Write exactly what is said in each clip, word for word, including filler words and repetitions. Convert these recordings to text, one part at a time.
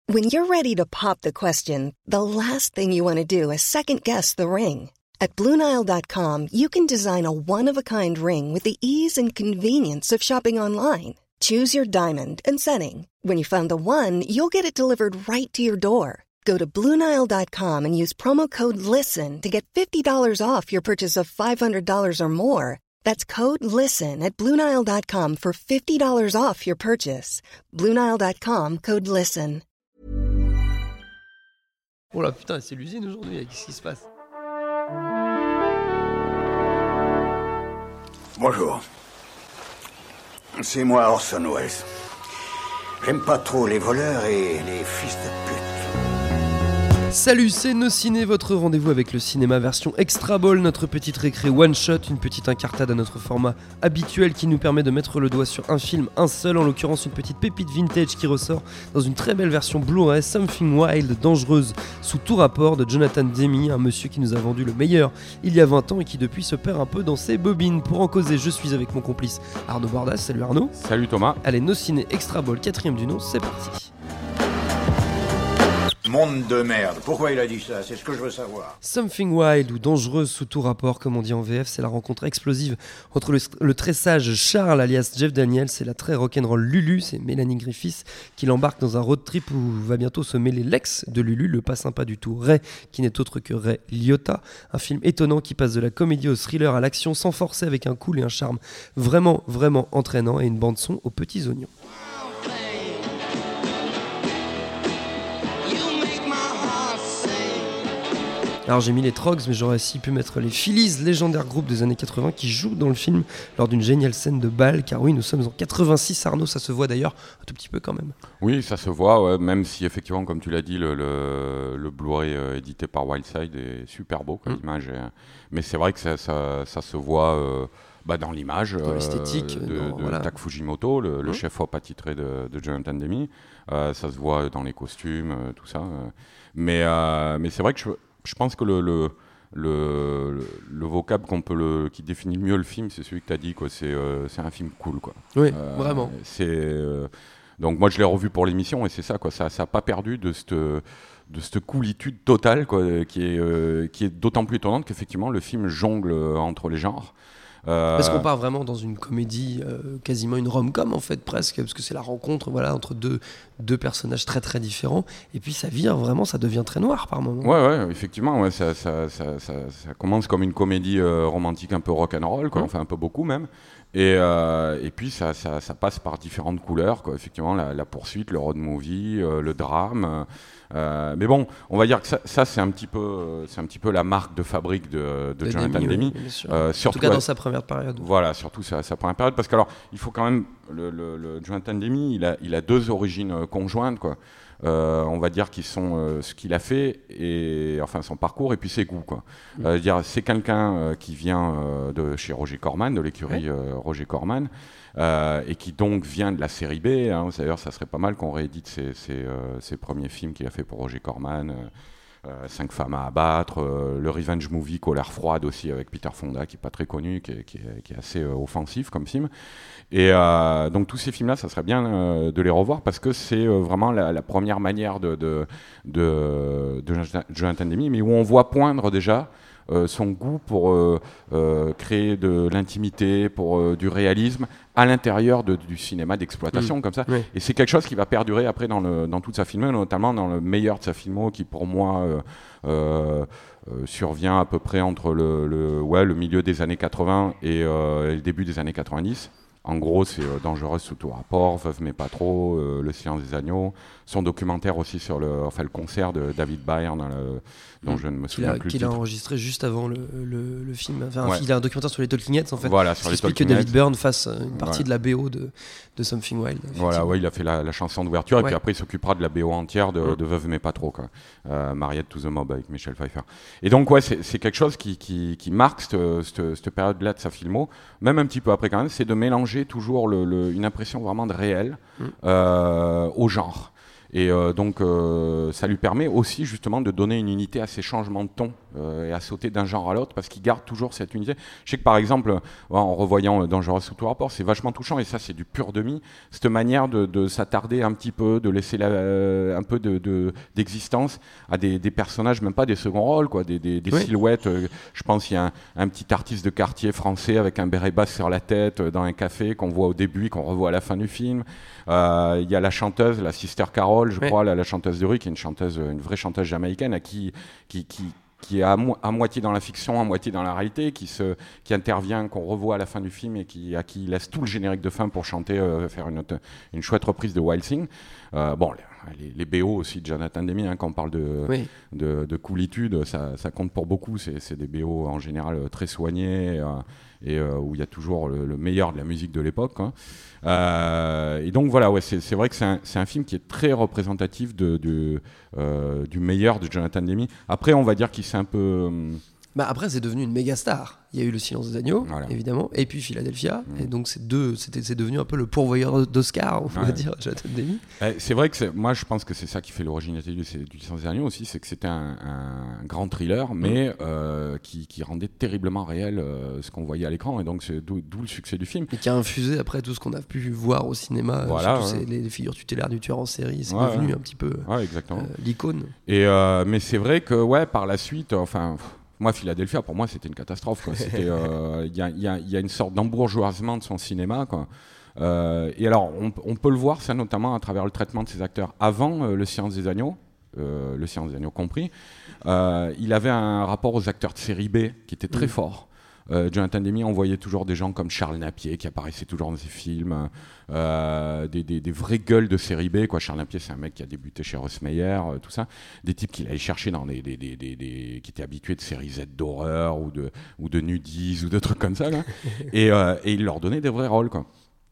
When you're ready to pop the question, the last thing you want to do is second-guess the ring. At Blue Nile dot com, you can design a one-of-a-kind ring with the ease and convenience of shopping online. Choose your diamond and setting. When you find the one, you'll get it delivered right to your door. Go to Blue Nile dot com and use promo code LISTEN to get fifty dollars off your purchase of five hundred dollars or more. That's code LISTEN at Blue Nile dot com for fifty dollars off your purchase. Blue Nile dot com, code LISTEN. Oh là putain, c'est l'usine aujourd'hui, qu'est-ce qui se passe? Bonjour. C'est moi Orson Welles. J'aime pas trop les voleurs et les fils de pute. Salut, c'est Nos Ciné, votre rendez-vous avec le cinéma version Extra Ball, notre petite récré one-shot, une petite incartade à notre format habituel qui nous permet de mettre le doigt sur un film, un seul, en l'occurrence une petite pépite vintage qui ressort dans une très belle version Blu-ray, Something Wild, dangereuse, sous tout rapport, de Jonathan Demme, un monsieur qui nous a vendu le meilleur il y a vingt ans et qui depuis se perd un peu dans ses bobines. Pour en causer, je suis avec mon complice Arnaud Bordas. Salut Arnaud. Salut Thomas. Allez, Nos Ciné Extra Ball, quatrième du nom, c'est parti. Monde de merde. Pourquoi il a dit ça? C'est ce que je veux savoir. Something Wild, ou dangereuse sous tout rapport, comme on dit en V F, c'est la rencontre explosive entre le, le très sage Charles, alias Jeff Daniels, et la très rock'n'roll Lulu, c'est Mélanie Griffiths, qui l'embarque dans un road trip où va bientôt se mêler l'ex de Lulu, le pas sympa du tout, Ray, qui n'est autre que Ray Liotta. Un film étonnant qui passe de la comédie au thriller à l'action, sans forcer, avec un cool et un charme vraiment, vraiment entraînant, et une bande-son aux petits oignons. Alors j'ai mis les Trogs, mais j'aurais aussi pu mettre les Phillies, légendaire groupe des années quatre-vingts qui joue dans le film lors d'une géniale scène de bal, car oui, nous sommes en quatre-vingt-six, Arnaud, ça se voit d'ailleurs un tout petit peu quand même. Oui, ça se voit, ouais, même si effectivement, comme tu l'as dit, le, le, le Blu-ray euh, édité par Wildside est super beau, quoi, mmh. l'image est... mais c'est vrai que ça, ça, ça se voit euh, bah, dans l'image dans l'esthétique, euh, de, dans, de voilà. Tak Fujimoto, le, le mmh. chef-op attitré de, de Jonathan Demme, euh, ça se voit dans les costumes, euh, tout ça, euh. mais, euh, mais c'est vrai que je, je pense que le... le Le, le, le vocable qu'on peut le, qui définit mieux le film, c'est celui que tu as dit, quoi. C'est, euh, c'est un film cool, quoi. Oui, euh, vraiment. C'est, euh, donc moi je l'ai revu pour l'émission et c'est ça, quoi. Ça n'a pas perdu de cette, de cette coolitude totale, quoi, qui, est, euh, qui est d'autant plus étonnante qu'effectivement le film jongle entre les genres. Euh... Parce qu'on part vraiment dans une comédie, euh, quasiment une rom-com en fait, presque, parce que c'est la rencontre voilà, entre deux, deux personnages très très différents, et puis ça vire vraiment, ça devient très noir par moments. Ouais, ouais, effectivement, ouais, ça, ça, ça, ça, ça commence comme une comédie euh, romantique un peu rock'n'roll, quoi, mmh. enfin un peu beaucoup même, et, euh, et puis ça, ça, ça passe par différentes couleurs, quoi, effectivement, la, la poursuite, le road movie, euh, le drame. Euh, Euh, mais bon, on va dire que ça, ça c'est un petit peu, c'est un petit peu la marque de fabrique de, de, de Jonathan Demme. Euh, en tout cas, dans sa première période. Voilà, surtout sa, sa première période, parce que alors, il faut quand même, le, le, le Jonathan Demme, il a, il a deux origines conjointes, quoi. Euh, on va dire qu'ils sont euh, ce qu'il a fait et enfin son parcours et puis ses goûts, quoi. Mmh. Euh, dire c'est quelqu'un euh, qui vient euh, de chez Roger Corman, de l'écurie ouais. euh, Roger Corman. Euh, et qui donc vient de la série B. Hein. D'ailleurs, ça serait pas mal qu'on réédite ses, ses, euh, ses premiers films qu'il a fait pour Roger Corman, euh, euh, Cinq femmes à abattre, euh, le revenge movie Colère froide aussi avec Peter Fonda, qui est pas très connu, qui est, qui est, qui est assez euh, offensif comme film. Et euh, donc tous ces films-là, ça serait bien euh, de les revoir parce que c'est euh, vraiment la, la première manière de, de, de, de Jonathan Demme, mais où on voit poindre déjà Euh, son goût pour euh, euh, créer de l'intimité, pour euh, du réalisme à l'intérieur de, du cinéma d'exploitation, mmh. comme ça. Oui. Et c'est quelque chose qui va perdurer après dans, le, dans toute sa filmo, notamment dans le meilleur de sa filmo, qui pour moi euh, euh, euh, survient à peu près entre le, le, ouais, le milieu des années quatre-vingts et, euh, et le début des années quatre-vingt-dix. En gros, c'est euh, Dangereuse sous tout rapport, Veuve mais pas trop, euh, Le silence des agneaux, son documentaire aussi sur le, enfin, le concert de David Byrne, le, dont mmh. je ne me souviens qu'il plus. Qu'il a enregistré juste avant le, le, le film. Enfin, ouais. Il a un documentaire sur les Talking Heads, en fait. Voilà, sur qui les explique Talking que David Heads. Byrne fasse une partie voilà. de la B O de, de Something Wild. Voilà, ouais, il a fait la, la chanson d'ouverture, ouais. et puis après il s'occupera de la B O entière de, mmh. de Veuve mais pas trop, quoi. Euh, Mariette to the Mob avec Michel Pfeiffer. Et donc, ouais, c'est, c'est quelque chose qui, qui, qui marque cette, cette, cette période-là de sa filmo, même un petit peu après quand même, c'est de mélanger toujours le, le, une impression vraiment de réel mmh. euh, au genre. Et euh, donc, euh, ça lui permet aussi justement de donner une unité à ces changements de ton euh, et à sauter d'un genre à l'autre, parce qu'il garde toujours cette unité. Je sais que par exemple, en revoyant Dangerous sous tout rapport, c'est vachement touchant, et ça c'est du pur demi, cette manière de, de s'attarder un petit peu, de laisser la, euh, un peu de, de, d'existence à des, des personnages, même pas des seconds rôles, quoi, des, des, des oui. silhouettes. Euh, je pense qu'il y a un, un petit artiste de quartier français avec un béret basse sur la tête euh, dans un café qu'on voit au début et qu'on revoit à la fin du film. Il euh, y a la chanteuse, la Sister Carol, je oui. crois, la, la chanteuse de rue, qui est une chanteuse, une vraie chanteuse jamaïcaine, à qui, qui, qui, qui est à, mo- à moitié dans la fiction, à moitié dans la réalité, qui, se, qui intervient, qu'on revoit à la fin du film et qui, à qui il laisse tout le générique de fin pour chanter, euh, faire une, une chouette reprise de Wild Thing. Euh, bon, les, les B O aussi de Jonathan Demme, hein, quand on parle de, oui. de, de coolitude, ça, ça compte pour beaucoup. C'est, c'est des B O en général très soignés. Euh, et euh, où il y a toujours le, le meilleur de la musique de l'époque. Hein. Euh, et donc voilà, ouais, c'est, c'est vrai que c'est un, c'est un film qui est très représentatif de, de, euh, du meilleur de Jonathan Demme. Après, on va dire qu'il s'est un peu... Hum, Bah après, c'est devenu une méga star. Il y a eu Le Silence des agneaux, voilà. évidemment, et puis Philadelphia. Mmh. Et donc, c'est, deux, c'était, c'est devenu un peu le pourvoyeur d'Oscar, on ouais. va dire, Jonathan Demme. Eh, c'est vrai que c'est, moi, je pense que c'est ça qui fait l'originalité du, du Silence des agneaux aussi, c'est que c'était un, un grand thriller, mais mmh. euh, qui, qui rendait terriblement réel euh, ce qu'on voyait à l'écran. Et donc, c'est d'où, d'où le succès du film. Et qui a infusé après tout ce qu'on a pu voir au cinéma, voilà, surtout ouais. c'est les, les figures tutélaires du tueur en série. C'est ouais, devenu ouais. un petit peu ouais, exactement. Euh, l'icône. Et, euh, mais c'est vrai que, ouais, par la suite, enfin... Moi, Philadelphia, pour moi, c'était une catastrophe. Il euh, y, y, y a une sorte d'embourgeoisement de son cinéma, quoi. Euh, et alors, on, on peut le voir, ça, notamment à travers le traitement de ses acteurs. Avant euh, Le Silence des agneaux, euh, Le Silence des agneaux compris, euh, il avait un rapport aux acteurs de série B qui était très mmh. fort. Euh, Jonathan Demme, on voyait toujours des gens comme Charles Napier qui apparaissaient toujours dans ses films, euh, des, des, des vraies gueules de série B, quoi. Charles Napier, c'est un mec qui a débuté chez Russ Meyer, euh, tout ça, des types qu'il allait chercher dans des, des, des, des, des qui étaient habitués de séries Z d'horreur ou de ou de nudis ou de trucs comme ça, là. et, euh, et il leur donnait des vrais rôles, quoi.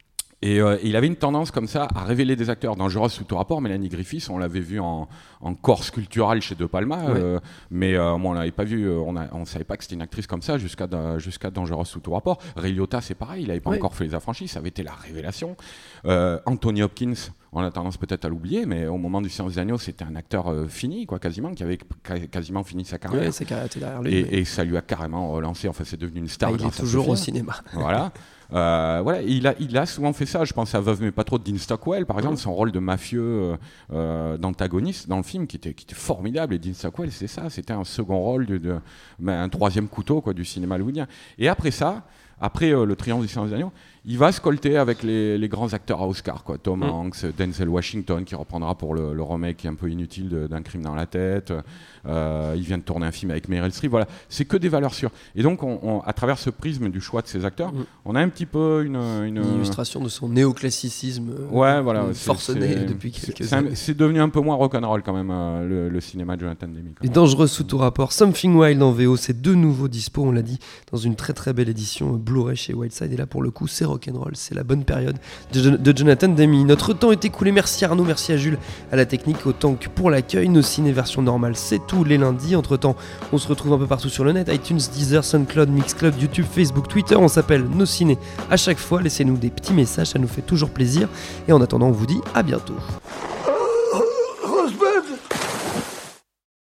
Et euh, il avait une tendance comme ça à révéler des acteurs. Dans Dangerous sous tout rapport, Mélanie Griffiths, on l'avait vu en, en corps sculptural chez De Palma, ouais. euh, mais euh, moi, on l'avait pas vu, on ne savait pas que c'était une actrice comme ça jusqu'à, jusqu'à Dangerous sous tout rapport. Ray Liotta, c'est pareil, il n'avait pas ouais. encore fait Les Affranchis, ça avait été la révélation. Euh, Anthony Hopkins, on a tendance peut-être à l'oublier, mais au moment du Silence des agneaux, c'était un acteur euh, fini, quoi, quasiment, qui avait quasiment fini sa carrière. Ouais, sa carrière était derrière lui. Et, mais... et ça lui a carrément relancé, enfin, c'est devenu une star. Ah, il est toujours au cinéma. Voilà. Euh, voilà, il a, il a souvent fait ça. Je pense à Veuve mais pas trop de Dean Stockwell, par exemple, mmh. son rôle de mafieux euh, d'antagoniste dans le film qui était, qui était formidable. Et Dean Stockwell, c'est ça, c'était un second rôle, de, de, ben, un troisième couteau, quoi, du cinéma hollywoodien. Et après ça, après euh, le Triomphe du Silence des agneaux, il va se colter avec les, les grands acteurs à Oscar, quoi. Tom mmh. Hanks, Denzel Washington, qui reprendra pour le, le remake un peu inutile de, d'Un crime dans la tête. Euh, il vient de tourner un film avec Meryl Streep. Voilà, c'est que des valeurs sûres. Et donc, on, on, à travers ce prisme du choix de ces acteurs, mmh. on a un petit peu une, une... une illustration de son néoclassicisme ouais, voilà, forcené c'est, depuis quelques c'est, années. C'est, c'est devenu un peu moins rock'n'roll quand même, euh, le, le cinéma de Jonathan Demme. Et Dangereux sous tout rapport, Something Wild en V O, c'est deux nouveaux dispos, on l'a dit, dans une très très belle édition Blu-ray chez Wildside. Et là, pour le coup, c'est rock'n'roll, c'est la bonne période de, de Jonathan Demme. Notre temps est écoulé, merci Arnaud, merci à Jules à la technique, autant que pour l'accueil. Nos ciné version normale, c'est tous les lundis. Entre temps, on se retrouve un peu partout sur le net, iTunes, Deezer, SoundCloud, Mixcloud, YouTube, Facebook, Twitter. On s'appelle Nos Ciné à chaque fois. Laissez-nous des petits messages, ça nous fait toujours plaisir. Et en attendant, on vous dit à bientôt.